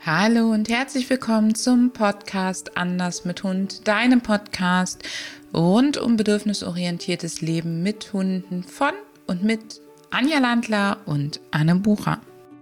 Hallo und herzlich willkommen zum Podcast Anders mit Hund, deinem Podcast rund um bedürfnisorientiertes Leben mit Hunden von und mit Anja Landler und Anne Bucher.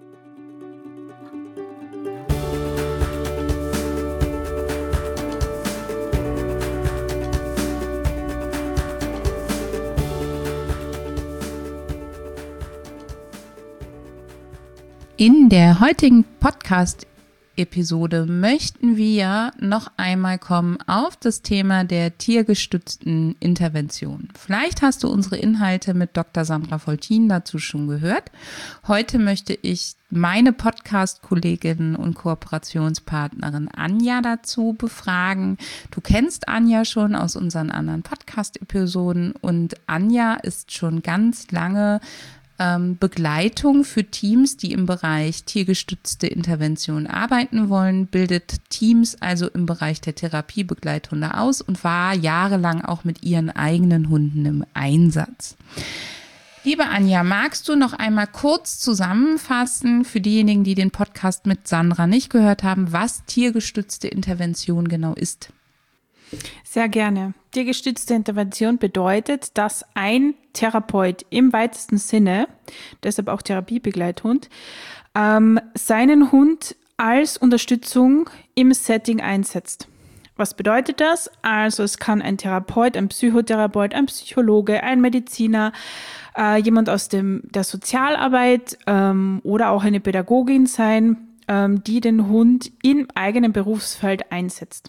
In der heutigen Podcast-Episode möchten wir noch einmal kommen auf das Thema der tiergestützten Intervention. Vielleicht hast du unsere Inhalte mit Dr. Sandra Foltin dazu schon gehört. Heute möchte ich meine Podcast-Kollegin und Kooperationspartnerin Anja dazu befragen. Du kennst Anja schon aus unseren anderen Podcast-Episoden und Anja ist schon ganz lange Begleitung für Teams, die im Bereich tiergestützte Intervention arbeiten wollen, bildet Teams also im Bereich der Therapiebegleithunde aus und war jahrelang auch mit ihren eigenen Hunden im Einsatz. Liebe Anja, magst du noch einmal kurz zusammenfassen für diejenigen, die den Podcast mit Sandra nicht gehört haben, was tiergestützte Intervention genau ist? Sehr gerne. Tiergestützte Intervention bedeutet, dass ein Therapeut im weitesten Sinne, deshalb auch Therapiebegleithund, seinen Hund als Unterstützung im Setting einsetzt. Was bedeutet das? Also es kann ein Therapeut, ein Psychotherapeut, ein Psychologe, ein Mediziner, jemand aus der Sozialarbeit oder auch eine Pädagogin sein, die den Hund im eigenen Berufsfeld einsetzt.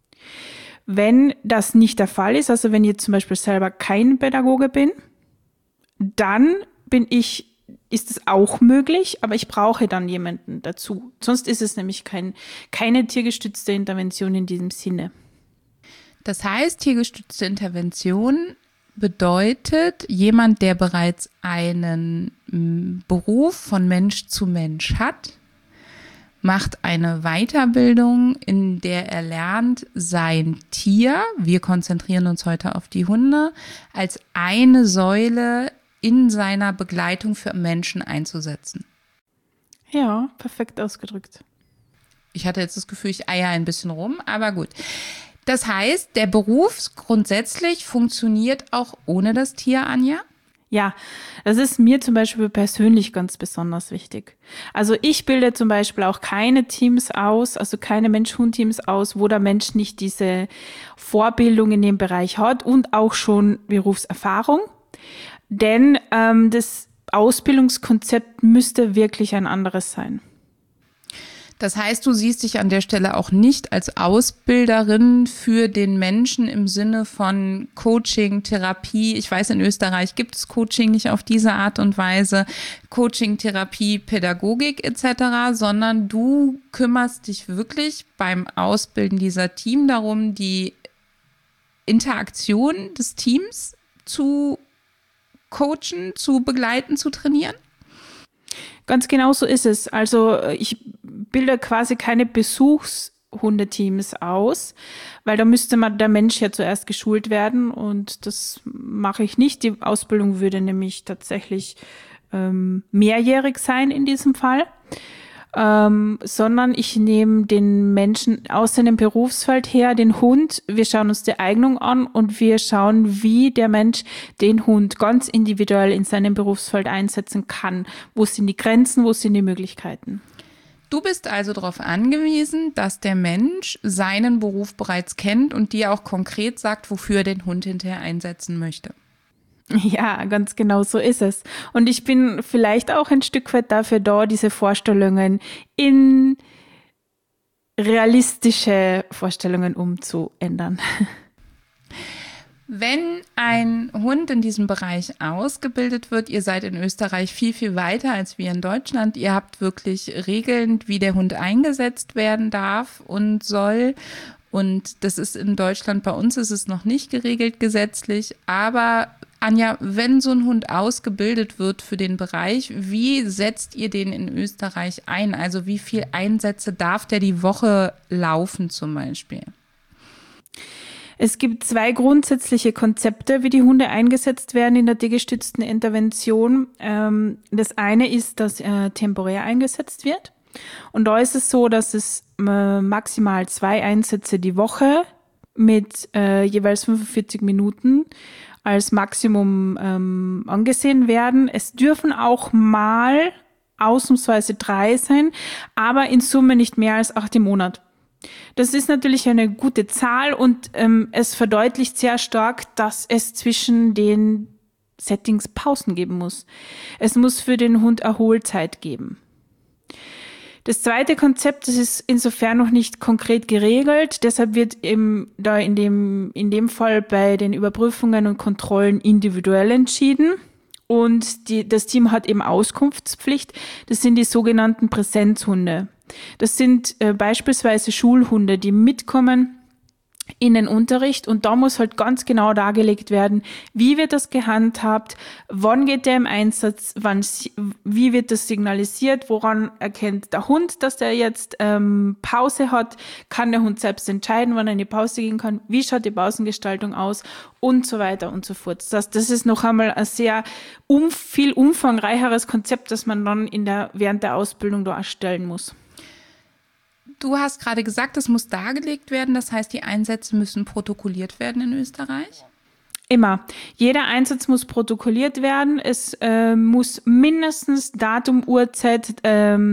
Wenn das nicht der Fall ist, also wenn ich zum Beispiel selber kein Pädagoge bin, dann ist es auch möglich, aber ich brauche dann jemanden dazu. Sonst ist es nämlich keine tiergestützte Intervention in diesem Sinne. Das heißt, tiergestützte Intervention bedeutet, jemand, der bereits einen Beruf von Mensch zu Mensch hat, macht eine Weiterbildung, in der er lernt, sein Tier, wir konzentrieren uns heute auf die Hunde, als eine Säule in seiner Begleitung für Menschen einzusetzen. Ja, perfekt ausgedrückt. Ich hatte jetzt das Gefühl, ich eier ein bisschen rum, aber gut. Das heißt, der Beruf grundsätzlich funktioniert auch ohne das Tier, Anja? Ja, das ist mir zum Beispiel persönlich ganz besonders wichtig. Also ich bilde zum Beispiel auch keine Teams aus, also keine Mensch-Hund-Teams aus, wo der Mensch nicht diese Vorbildung in dem Bereich hat und auch schon Berufserfahrung. Denn das Ausbildungskonzept müsste wirklich ein anderes sein. Das heißt, du siehst dich an der Stelle auch nicht als Ausbilderin für den Menschen im Sinne von Coaching, Therapie. Ich weiß, in Österreich gibt es Coaching nicht auf diese Art und Weise. Coaching, Therapie, Pädagogik etc., sondern du kümmerst dich wirklich beim Ausbilden dieser Team darum, die Interaktion des Teams zu coachen, zu begleiten, zu trainieren? Ganz genau so ist es. Also ich bilde quasi keine Besuchshundeteams aus, weil da müsste der Mensch ja zuerst geschult werden und das mache ich nicht. Die Ausbildung würde nämlich tatsächlich mehrjährig sein in diesem Fall. Sondern ich nehme den Menschen aus seinem Berufsfeld her, den Hund, wir schauen uns die Eignung an und wir schauen, wie der Mensch den Hund ganz individuell in seinem Berufsfeld einsetzen kann. Wo sind die Grenzen, wo sind die Möglichkeiten? Du bist also darauf angewiesen, dass der Mensch seinen Beruf bereits kennt und dir auch konkret sagt, wofür er den Hund hinterher einsetzen möchte. Ja, ganz genau so ist es. Und ich bin vielleicht auch ein Stück weit dafür da, diese Vorstellungen in realistische Vorstellungen umzuändern. Wenn ein Hund in diesem Bereich ausgebildet wird, ihr seid in Österreich viel, viel weiter als wir in Deutschland. Ihr habt wirklich Regeln, wie der Hund eingesetzt werden darf und soll. Und das ist in Deutschland, bei uns ist es noch nicht geregelt gesetzlich, aber Anja, wenn so ein Hund ausgebildet wird für den Bereich, wie setzt ihr den in Österreich ein? Also wie viele Einsätze darf der die Woche laufen zum Beispiel? Es gibt zwei grundsätzliche Konzepte, wie die Hunde eingesetzt werden in der tiergestützten Intervention. Das eine ist, dass temporär eingesetzt wird. Und da ist es so, dass es maximal 2 Einsätze die Woche mit jeweils 45 Minuten als Maximum angesehen werden. Es dürfen auch mal ausnahmsweise 3 sein, aber in Summe nicht mehr als 8 im Monat. Das ist natürlich eine gute Zahl und es verdeutlicht sehr stark, dass es zwischen den Settings Pausen geben muss. Es muss für den Hund Erholzeit geben. Das zweite Konzept, das ist insofern noch nicht konkret geregelt, deshalb wird eben da in dem Fall bei den Überprüfungen und Kontrollen individuell entschieden. Und das Team hat eben Auskunftspflicht. Das sind die sogenannten Präsenzhunde. Das sind beispielsweise Schulhunde, die mitkommen in den Unterricht und da muss halt ganz genau dargelegt werden, wie wird das gehandhabt, wann geht der im Einsatz, wie wird das signalisiert, woran erkennt der Hund, dass der jetzt Pause hat, kann der Hund selbst entscheiden, wann er in die Pause gehen kann, wie schaut die Pausengestaltung aus und so weiter und so fort. Das ist noch einmal ein sehr viel umfangreicheres Konzept, das man dann während der Ausbildung da erstellen muss. Du hast gerade gesagt, es muss dargelegt werden. Das heißt, die Einsätze müssen protokolliert werden in Österreich? Immer. Jeder Einsatz muss protokolliert werden. Es muss mindestens Datum, Uhrzeit,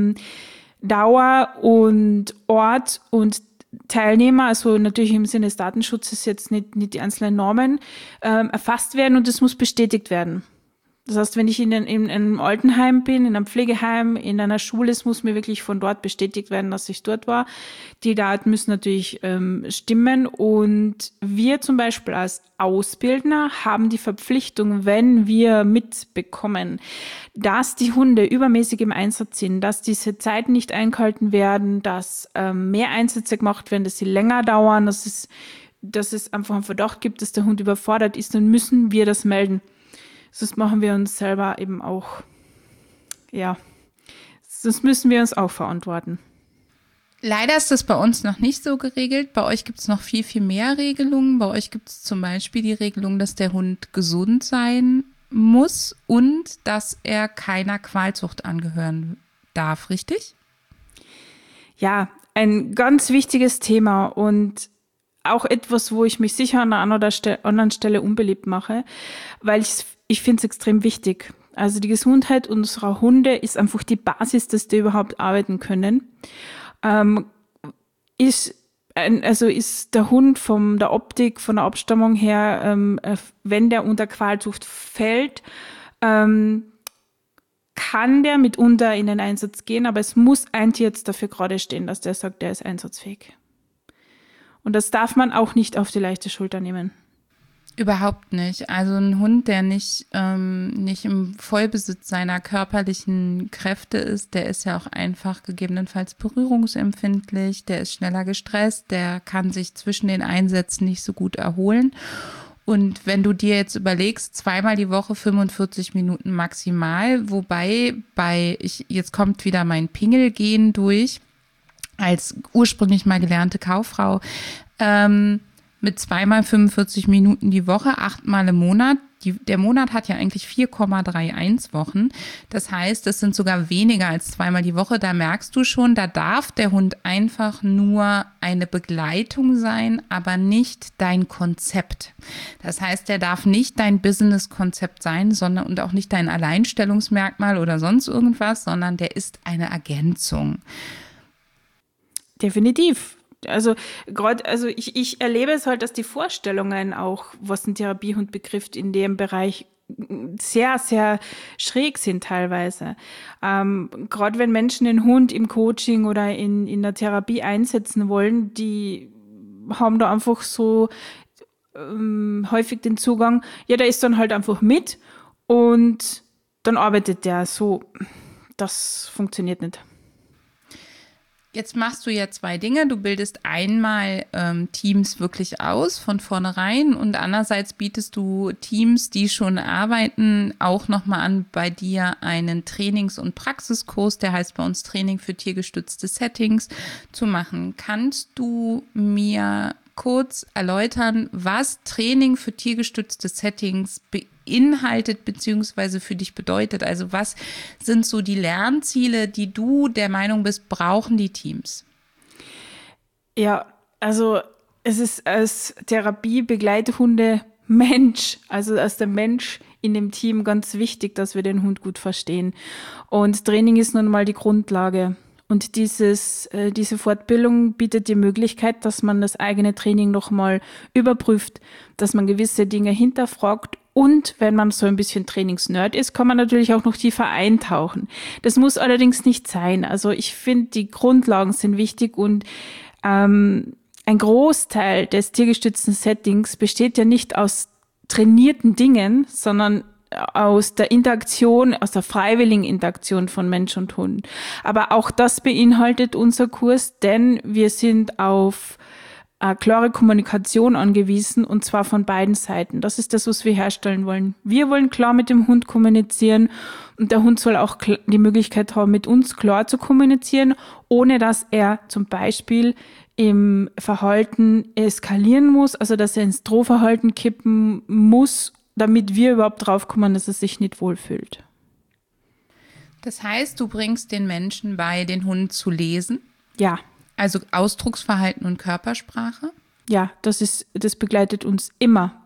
Dauer und Ort und Teilnehmer, also natürlich im Sinne des Datenschutzes jetzt nicht die einzelnen Normen, erfasst werden und es muss bestätigt werden. Das heißt, wenn ich in einem Altenheim bin, in einem Pflegeheim, in einer Schule, es muss mir wirklich von dort bestätigt werden, dass ich dort war. Die Daten müssen natürlich stimmen und wir zum Beispiel als Ausbildner haben die Verpflichtung, wenn wir mitbekommen, dass die Hunde übermäßig im Einsatz sind, dass diese Zeiten nicht eingehalten werden, dass mehr Einsätze gemacht werden, dass sie länger dauern, dass es einfach einen Verdacht gibt, dass der Hund überfordert ist, dann müssen wir das melden. Sonst machen wir uns selber eben auch, sonst müssen wir uns auch verantworten. Leider ist das bei uns noch nicht so geregelt. Bei euch gibt es noch viel, viel mehr Regelungen. Bei euch gibt es zum Beispiel die Regelung, dass der Hund gesund sein muss und dass er keiner Qualzucht angehören darf, richtig? Ja, ein ganz wichtiges Thema und auch etwas, wo ich mich sicher an einer anderen Stelle unbeliebt mache, weil ich finde es extrem wichtig. Also die Gesundheit unserer Hunde ist einfach die Basis, dass die überhaupt arbeiten können. Ist der Hund von der Optik, von der Abstammung her, wenn der unter Qualzucht fällt, kann der mitunter in den Einsatz gehen, aber es muss ein Tierarzt dafür gerade stehen, dass der sagt, der ist einsatzfähig. Und das darf man auch nicht auf die leichte Schulter nehmen. Überhaupt nicht. Also ein Hund, der nicht im Vollbesitz seiner körperlichen Kräfte ist, der ist ja auch einfach gegebenenfalls berührungsempfindlich, der ist schneller gestresst, der kann sich zwischen den Einsätzen nicht so gut erholen. Und wenn du dir jetzt überlegst, 2-mal die Woche 45 Minuten maximal, wobei jetzt kommt wieder mein Pingelgehen durch, als ursprünglich mal gelernte Kauffrau, mit 2-mal 45 Minuten die Woche, 8-mal im Monat. Der Monat hat ja eigentlich 4,31 Wochen. Das heißt, das sind sogar weniger als 2-mal die Woche. Da merkst du schon, da darf der Hund einfach nur eine Begleitung sein, aber nicht dein Konzept. Das heißt, der darf nicht dein Business-Konzept sein, sondern und auch nicht dein Alleinstellungsmerkmal oder sonst irgendwas, sondern der ist eine Ergänzung. Definitiv. Ich erlebe es halt, dass die Vorstellungen auch, was ein Therapiehund betrifft, in dem Bereich sehr, sehr schräg sind teilweise. Gerade wenn Menschen den Hund im Coaching oder in der Therapie einsetzen wollen, die haben da einfach so häufig den Zugang, ja, der ist dann halt einfach mit und dann arbeitet der so. Das funktioniert nicht. Jetzt machst du ja 2 Dinge. Du bildest einmal Teams wirklich aus von vornherein und andererseits bietest du Teams, die schon arbeiten, auch nochmal an, bei dir einen Trainings- und Praxiskurs, der heißt bei uns Training für tiergestützte Settings, zu machen. Kannst du mir kurz erläutern, was Training für tiergestützte Settings beinhaltet bzw. für dich bedeutet? Also was sind so die Lernziele, die du der Meinung bist, brauchen die Teams? Ja, also es ist als Therapiebegleithunde Mensch, also als der Mensch in dem Team ganz wichtig, dass wir den Hund gut verstehen. Und Training ist nun mal die Grundlage. Und diese Fortbildung bietet die Möglichkeit, dass man das eigene Training nochmal überprüft, dass man gewisse Dinge hinterfragt. Und wenn man so ein bisschen Trainingsnerd ist, kann man natürlich auch noch tiefer eintauchen. Das muss allerdings nicht sein. Also ich finde, die Grundlagen sind wichtig und ein Großteil des tiergestützten Settings besteht ja nicht aus trainierten Dingen, sondern aus der Interaktion, aus der freiwilligen Interaktion von Mensch und Hund. Aber auch das beinhaltet unser Kurs, denn wir sind auf klare Kommunikation angewiesen und zwar von beiden Seiten. Das ist das, was wir herstellen wollen. Wir wollen klar mit dem Hund kommunizieren und der Hund soll auch die Möglichkeit haben, mit uns klar zu kommunizieren, ohne dass er zum Beispiel im Verhalten eskalieren muss, also dass er ins Drohverhalten kippen muss, damit wir überhaupt draufkommen, dass er sich nicht wohlfühlt. Das heißt, du bringst den Menschen bei, den Hund zu lesen? Ja. Also Ausdrucksverhalten und Körpersprache? Ja, das begleitet uns immer.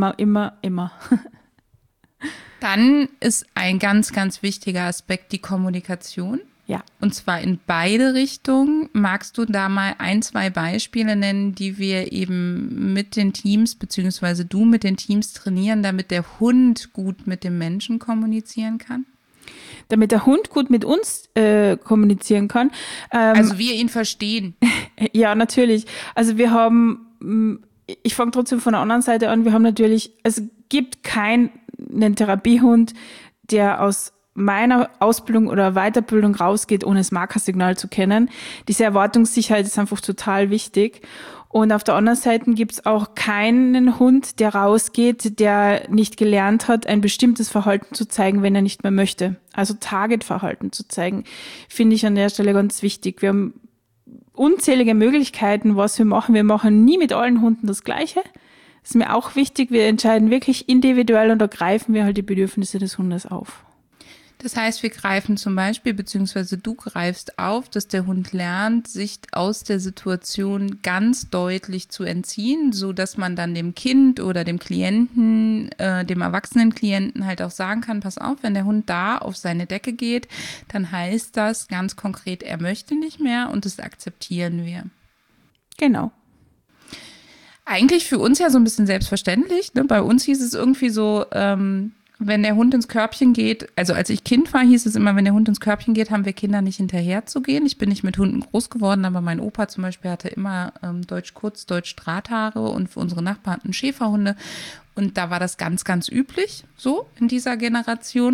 Dann ist ein ganz, ganz wichtiger Aspekt die Kommunikation. Ja. Und zwar in beide Richtungen. Magst du da mal 1, 2 Beispiele nennen, die wir eben mit den Teams, beziehungsweise du mit den Teams trainieren, damit der Hund gut mit dem Menschen kommunizieren kann? Damit der Hund gut mit uns kommunizieren kann. Also wir ihn verstehen. Ja, natürlich. Also wir haben, ich fange trotzdem von der anderen Seite an, wir haben natürlich, es gibt keinen Therapiehund, der aus meiner Ausbildung oder Weiterbildung rausgeht, ohne das Markersignal zu kennen. Diese Erwartungssicherheit ist einfach total wichtig. Und auf der anderen Seite gibt es auch keinen Hund, der rausgeht, der nicht gelernt hat, ein bestimmtes Verhalten zu zeigen, wenn er nicht mehr möchte. Also Targetverhalten zu zeigen, finde ich an der Stelle ganz wichtig. Wir haben unzählige Möglichkeiten, was wir machen. Wir machen nie mit allen Hunden das Gleiche. Das ist mir auch wichtig. Wir entscheiden wirklich individuell und da greifen wir halt die Bedürfnisse des Hundes auf. Das heißt, wir greifen zum Beispiel, beziehungsweise du greifst auf, dass der Hund lernt, sich aus der Situation ganz deutlich zu entziehen, so dass man dann dem Kind oder dem Klienten, dem erwachsenen Klienten halt auch sagen kann, pass auf, wenn der Hund da auf seine Decke geht, dann heißt das ganz konkret, er möchte nicht mehr und das akzeptieren wir. Genau. Eigentlich für uns ja so ein bisschen selbstverständlich, ne? Bei uns hieß es irgendwie so, wenn der Hund ins Körbchen geht, also als ich Kind war, hieß es immer, wenn der Hund ins Körbchen geht, haben wir Kinder nicht hinterher zu gehen. Ich bin nicht mit Hunden groß geworden, aber mein Opa zum Beispiel hatte immer Deutsch Kurz, Deutsch Drahthaare und für unsere Nachbarn hatten Schäferhunde. Und da war das ganz, ganz üblich, so in dieser Generation.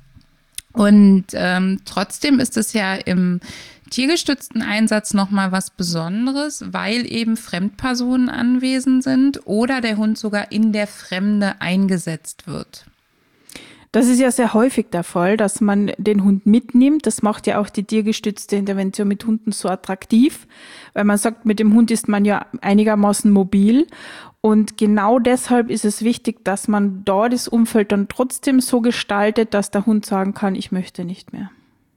Und trotzdem ist es ja im tiergestützten Einsatz nochmal was Besonderes, weil eben Fremdpersonen anwesend sind oder der Hund sogar in der Fremde eingesetzt wird. Das ist ja sehr häufig der Fall, dass man den Hund mitnimmt. Das macht ja auch die tiergestützte Intervention mit Hunden so attraktiv, weil man sagt, mit dem Hund ist man ja einigermaßen mobil. Und genau deshalb ist es wichtig, dass man da das Umfeld dann trotzdem so gestaltet, dass der Hund sagen kann, ich möchte nicht mehr.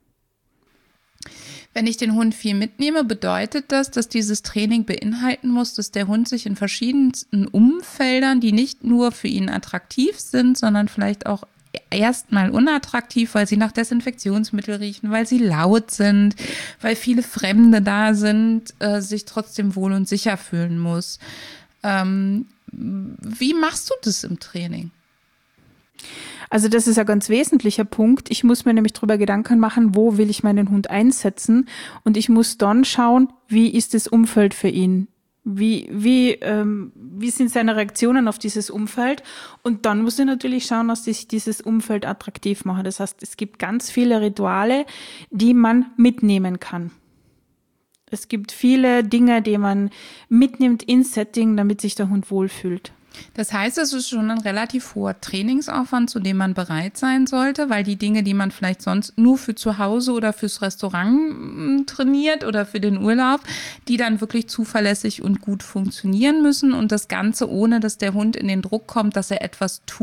Wenn ich den Hund viel mitnehme, bedeutet das, dass dieses Training beinhalten muss, dass der Hund sich in verschiedensten Umfeldern, die nicht nur für ihn attraktiv sind, sondern vielleicht auch erstmal unattraktiv, weil sie nach Desinfektionsmittel riechen, weil sie laut sind, weil viele Fremde da sind, sich trotzdem wohl und sicher fühlen muss. Wie machst du das im Training? Also das ist ein ganz wesentlicher Punkt. Ich muss mir nämlich darüber Gedanken machen, wo will ich meinen Hund einsetzen und ich muss dann schauen, wie ist das Umfeld für ihn? Wie sind seine Reaktionen auf dieses Umfeld? Und dann muss ich natürlich schauen, dass ich dieses Umfeld attraktiv mache. Das heißt, es gibt ganz viele Rituale, die man mitnehmen kann. Es gibt viele Dinge, die man mitnimmt ins Setting, damit sich der Hund wohlfühlt. Das heißt, es ist schon ein relativ hoher Trainingsaufwand, zu dem man bereit sein sollte, weil die Dinge, die man vielleicht sonst nur für zu Hause oder fürs Restaurant trainiert oder für den Urlaub, die dann wirklich zuverlässig und gut funktionieren müssen und das Ganze ohne, dass der Hund in den Druck kommt, dass er etwas tun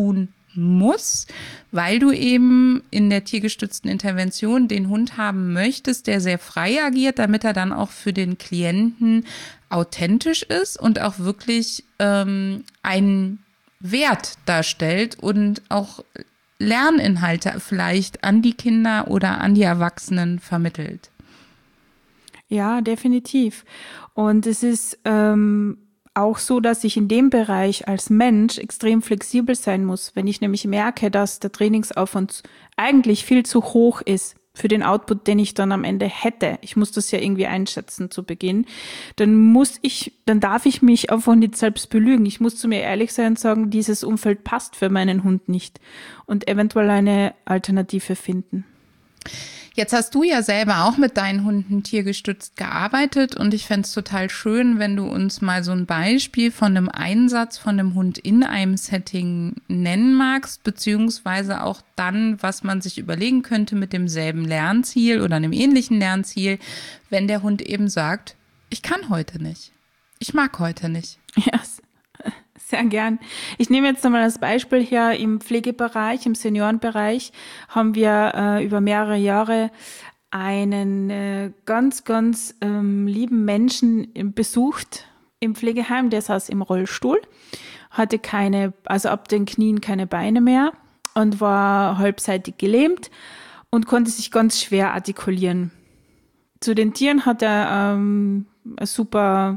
muss, weil du eben in der tiergestützten Intervention den Hund haben möchtest, der sehr frei agiert, damit er dann auch für den Klienten authentisch ist und auch wirklich einen Wert darstellt und auch Lerninhalte vielleicht an die Kinder oder an die Erwachsenen vermittelt. Ja, definitiv. Und es ist auch so, dass ich in dem Bereich als Mensch extrem flexibel sein muss. Wenn ich nämlich merke, dass der Trainingsaufwand eigentlich viel zu hoch ist für den Output, den ich dann am Ende hätte, ich muss das ja irgendwie einschätzen zu Beginn, dann darf ich mich einfach nicht selbst belügen. Ich muss zu mir ehrlich sein und sagen, dieses Umfeld passt für meinen Hund nicht und eventuell eine Alternative finden. Jetzt hast du ja selber auch mit deinen Hunden tiergestützt gearbeitet und ich fände es total schön, wenn du uns mal so ein Beispiel von einem Einsatz von einem Hund in einem Setting nennen magst, beziehungsweise auch dann, was man sich überlegen könnte mit demselben Lernziel oder einem ähnlichen Lernziel, wenn der Hund eben sagt, ich kann heute nicht, ich mag heute nicht. Ja, sehr gern. Ich nehme jetzt nochmal als Beispiel her, im Pflegebereich, im Seniorenbereich haben wir über mehrere Jahre einen ganz, ganz lieben Menschen besucht im Pflegeheim. Der saß im Rollstuhl, hatte ab den Knien keine Beine mehr und war halbseitig gelähmt und konnte sich ganz schwer artikulieren. Zu den Tieren hat er einen super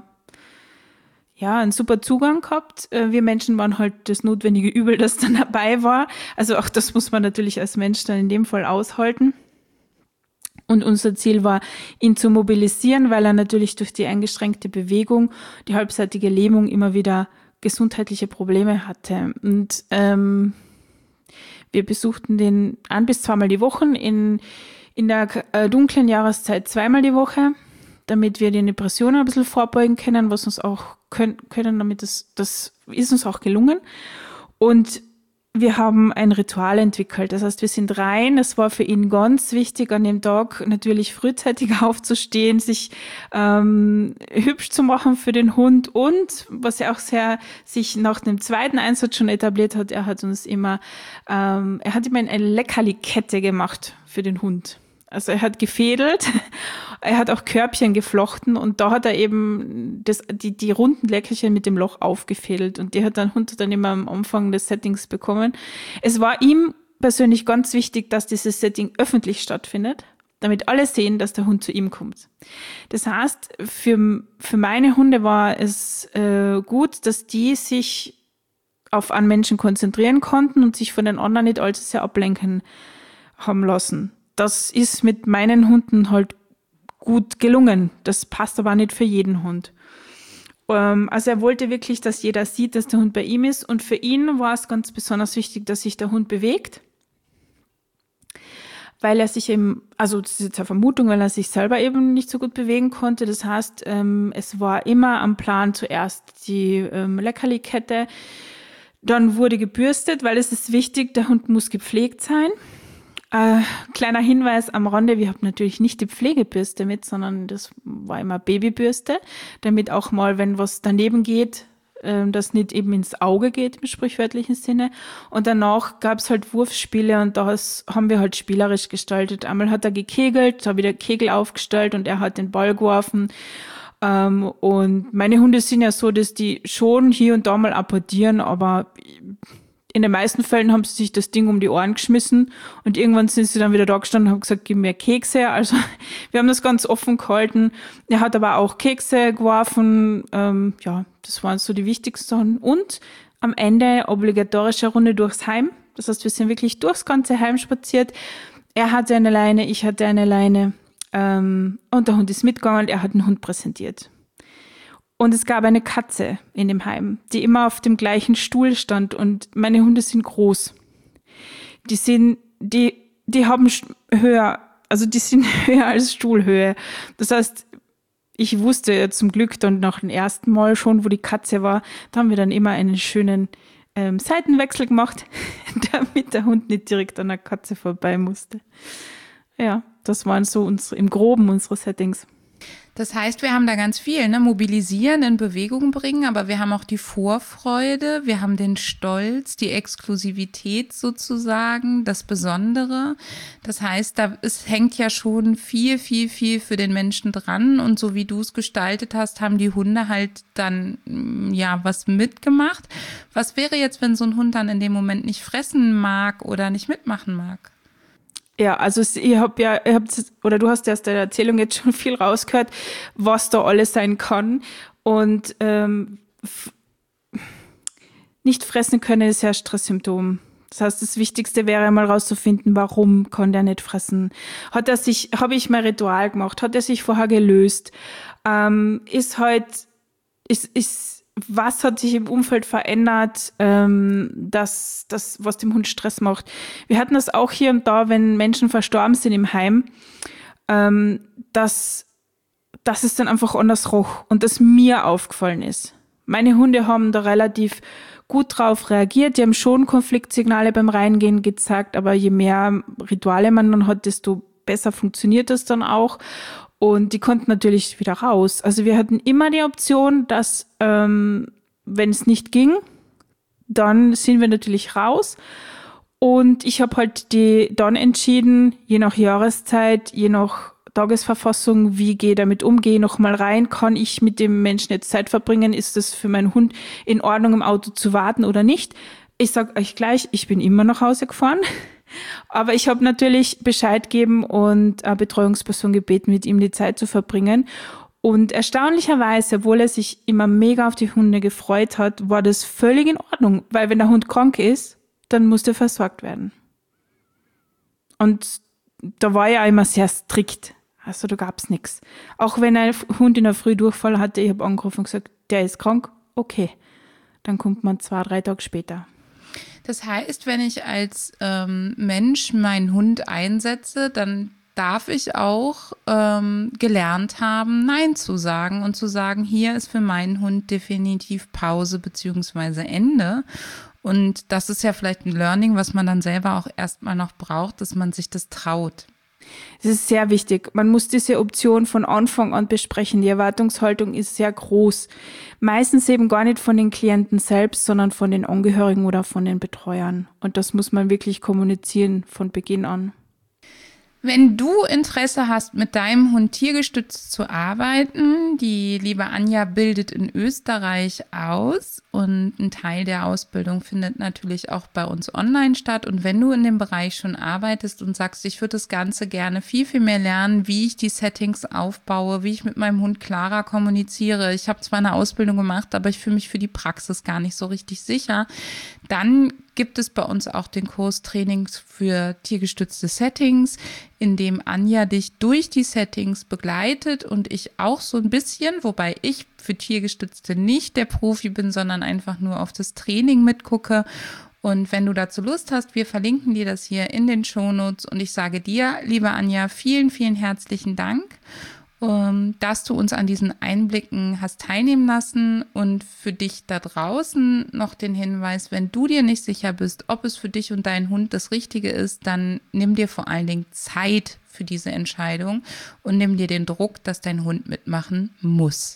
Zugang gehabt. Wir Menschen waren halt das notwendige Übel, das dann dabei war. Also auch das muss man natürlich als Mensch dann in dem Fall aushalten. Und unser Ziel war, ihn zu mobilisieren, weil er natürlich durch die eingeschränkte Bewegung, die halbseitige Lähmung immer wieder gesundheitliche Probleme hatte. Und wir besuchten den 1 bis 2 Mal die Woche, in der dunklen Jahreszeit 2-mal die Woche, damit wir den Depressionen ein bisschen vorbeugen können, was uns auch können, damit das ist uns auch gelungen. Und wir haben ein Ritual entwickelt. Das heißt, wir sind rein. Es war für ihn ganz wichtig, an dem Tag natürlich frühzeitig aufzustehen, sich hübsch zu machen für den Hund und, was er auch sich nach dem zweiten Einsatz schon etabliert hat, er hat immer eine Leckerli-Kette gemacht für den Hund. Also er hat gefädelt, er hat auch Körbchen geflochten und da hat er eben die runden Leckerchen mit dem Loch aufgefädelt und die hat der Hund dann immer am Anfang des Settings bekommen. Es war ihm persönlich ganz wichtig, dass dieses Setting öffentlich stattfindet, damit alle sehen, dass der Hund zu ihm kommt. Das heißt, für meine Hunde war es gut, dass die sich auf einen Menschen konzentrieren konnten und sich von den anderen nicht allzu sehr ablenken haben lassen. Das ist mit meinen Hunden halt gut gelungen. Das passt aber nicht für jeden Hund. Also er wollte wirklich, dass jeder sieht, dass der Hund bei ihm ist. Und für ihn war es ganz besonders wichtig, dass sich der Hund bewegt. Weil er sich eben, also das ist jetzt eine Vermutung, weil er sich selber eben nicht so gut bewegen konnte. Das heißt, es war immer am Plan zuerst die Leckerli-Kette. Dann wurde gebürstet, weil es ist wichtig, der Hund muss gepflegt sein. Kleiner Hinweis am Rande, wir haben natürlich nicht die Pflegebürste mit, sondern das war immer Babybürste, damit auch mal, wenn was daneben geht, das nicht eben ins Auge geht im sprichwörtlichen Sinne. Und danach gab es halt Wurfspiele und das haben wir halt spielerisch gestaltet. Einmal hat er gekegelt, habe ich den Kegel aufgestellt und er hat den Ball geworfen. Und meine Hunde sind ja so, dass die schon hier und da mal apportieren, aber in den meisten Fällen haben sie sich das Ding um die Ohren geschmissen und irgendwann sind sie dann wieder da gestanden und haben gesagt, gib mir Kekse. Also wir haben das ganz offen gehalten. Er hat aber auch Kekse geworfen. Das waren so die wichtigsten Sachen. Und am Ende obligatorische Runde durchs Heim. Das heißt, wir sind wirklich durchs ganze Heim spaziert. Er hatte eine Leine, ich hatte eine Leine. Und der Hund ist mitgegangen und er hat einen Hund präsentiert. Und es gab eine Katze in dem Heim, die immer auf dem gleichen Stuhl stand. Und meine Hunde sind groß. Die haben höher, also die sind höher als Stuhlhöhe. Das heißt, ich wusste zum Glück dann nach dem ersten Mal schon, wo die Katze war, da haben wir dann immer einen schönen Seitenwechsel gemacht, damit der Hund nicht direkt an der Katze vorbei musste. Ja, das waren so im Groben unsere Settings. Das heißt, wir haben da ganz viel, ne? Mobilisieren, in Bewegung bringen, aber wir haben auch die Vorfreude, wir haben den Stolz, die Exklusivität sozusagen, das Besondere. Das heißt, es hängt ja schon viel, viel, viel für den Menschen dran und so wie du es gestaltet hast, haben die Hunde halt dann ja was mitgemacht. Was wäre jetzt, wenn so ein Hund dann in dem Moment nicht fressen mag oder nicht mitmachen mag? Ja, also du hast ja aus der Erzählung jetzt schon viel rausgehört, was da alles sein kann. Und nicht fressen können ist ja ein Stresssymptom. Das heißt, das Wichtigste wäre mal rauszufinden, warum kann der nicht fressen? Habe ich mein Ritual gemacht? Hat er sich vorher gelöst? Was hat sich im Umfeld verändert, was dem Hund Stress macht? Wir hatten das auch hier und da, wenn Menschen verstorben sind im Heim, dass es dann einfach anders roch und das mir aufgefallen ist. Meine Hunde haben da relativ gut drauf reagiert. Die haben schon Konfliktsignale beim Reingehen gezeigt, aber je mehr Rituale man dann hat, desto besser funktioniert das dann auch. Und die konnten natürlich wieder raus. Also wir hatten immer die Option, dass, wenn es nicht ging, dann sind wir natürlich raus. Und ich habe halt dann entschieden, je nach Jahreszeit, je nach Tagesverfassung, wie gehe ich damit um, gehe nochmal rein, kann ich mit dem Menschen jetzt Zeit verbringen, ist es für meinen Hund in Ordnung, im Auto zu warten oder nicht? Ich sage euch gleich, ich bin immer nach Hause gefahren. Aber ich habe natürlich Bescheid gegeben und eine Betreuungsperson gebeten, mit ihm die Zeit zu verbringen. Und erstaunlicherweise, obwohl er sich immer mega auf die Hunde gefreut hat, war das völlig in Ordnung. Weil wenn der Hund krank ist, dann muss der versorgt werden. Und da war er immer sehr strikt. Also da gab es nichts. Auch wenn ein Hund in der Früh Durchfall hatte, ich habe angerufen und gesagt, der ist krank, okay. Dann kommt man 2-3 Tage später. Das heißt, wenn ich als Mensch meinen Hund einsetze, dann darf ich auch gelernt haben, Nein zu sagen und zu sagen, hier ist für meinen Hund definitiv Pause bzw. Ende. Und das ist ja vielleicht ein Learning, was man dann selber auch erstmal noch braucht, dass man sich das traut. Das ist sehr wichtig. Man muss diese Option von Anfang an besprechen. Die Erwartungshaltung ist sehr groß. Meistens eben gar nicht von den Klienten selbst, sondern von den Angehörigen oder von den Betreuern. Und das muss man wirklich kommunizieren von Beginn an. Wenn du Interesse hast, mit deinem Hund tiergestützt zu arbeiten, die liebe Anja bildet in Österreich aus und ein Teil der Ausbildung findet natürlich auch bei uns online statt. Und wenn du in dem Bereich schon arbeitest und sagst, ich würde das Ganze gerne viel, viel mehr lernen, wie ich die Settings aufbaue, wie ich mit meinem Hund klarer kommuniziere. Ich habe zwar eine Ausbildung gemacht, aber ich fühle mich für die Praxis gar nicht so richtig sicher. Dann gibt es bei uns auch den Kurs Trainings für tiergestützte Settings, in dem Anja dich durch die Settings begleitet und ich auch so ein bisschen, wobei ich für Tiergestützte nicht der Profi bin, sondern einfach nur auf das Training mitgucke. Und wenn du dazu Lust hast, wir verlinken dir das hier in den Shownotes und ich sage dir, liebe Anja, vielen, vielen herzlichen Dank, dass du uns an diesen Einblicken hast teilnehmen lassen und für dich da draußen noch den Hinweis, wenn du dir nicht sicher bist, ob es für dich und deinen Hund das Richtige ist, dann nimm dir vor allen Dingen Zeit für diese Entscheidung und nimm dir den Druck, dass dein Hund mitmachen muss.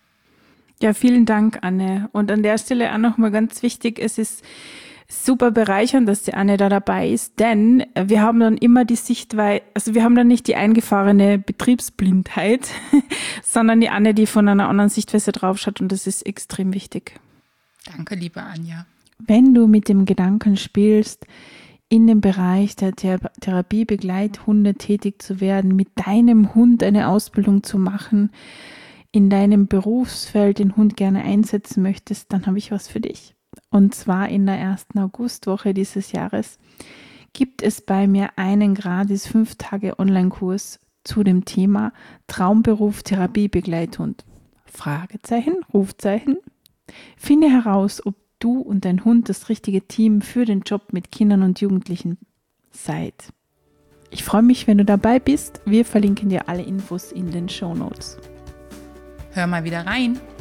Ja, vielen Dank, Anne. Und an der Stelle auch nochmal ganz wichtig, es ist super bereichernd, dass die Anne da dabei ist, denn wir haben dann immer die Sichtweise, also wir haben dann nicht die eingefahrene Betriebsblindheit, sondern die Anne, die von einer anderen Sichtweise draufschaut und das ist extrem wichtig. Danke, liebe Anja. Wenn du mit dem Gedanken spielst, in dem Bereich der Therapiebegleithunde tätig zu werden, mit deinem Hund eine Ausbildung zu machen, in deinem Berufsfeld den Hund gerne einsetzen möchtest, dann habe ich was für dich. Und zwar in der ersten Augustwoche dieses Jahres gibt es bei mir einen gratis 5-Tage-Online-Kurs zu dem Thema Traumberuf Therapiebegleithund. Fragezeichen, Rufzeichen. Finde heraus, ob du und dein Hund das richtige Team für den Job mit Kindern und Jugendlichen seid. Ich freue mich, wenn du dabei bist. Wir verlinken dir alle Infos in den Shownotes. Hör mal wieder rein.